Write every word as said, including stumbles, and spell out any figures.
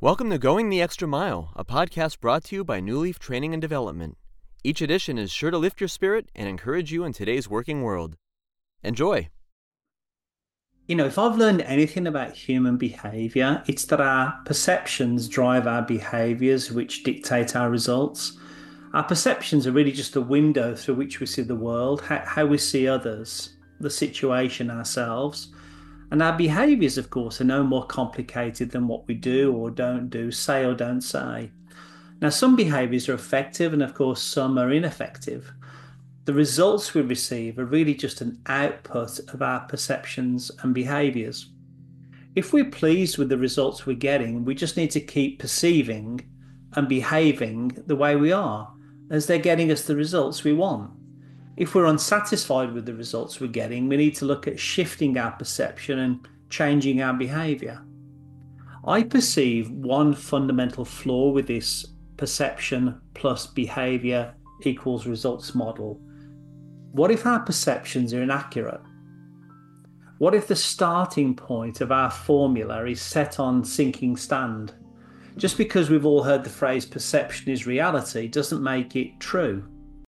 Welcome to Going the Extra Mile, a podcast brought to you by New Leaf Training and Development. Each edition is sure to lift your spirit and encourage you in today's working world. Enjoy. You know, if I've learned anything about human behavior, it's that our perceptions drive our behaviors, which dictate our results. Our perceptions are really just a window through which we see the world, how, how we see others, the situation, ourselves. And our behaviors, of course, are no more complicated than what we do or don't do, say or don't say. Now, some behaviors are effective, and of course, some are ineffective. The results we receive are really just an output of our perceptions and behaviors. If we're pleased with the results we're getting, we just need to keep perceiving and behaving the way we are, as they're getting us the results we want. If we're unsatisfied with the results we're getting, we need to look at shifting our perception and changing our behavior. I perceive one fundamental flaw with this perception plus behavior equals results model. What if our perceptions are inaccurate? What if the starting point of our formula is set on sinking sand? Just because we've all heard the phrase perception is reality doesn't make it true.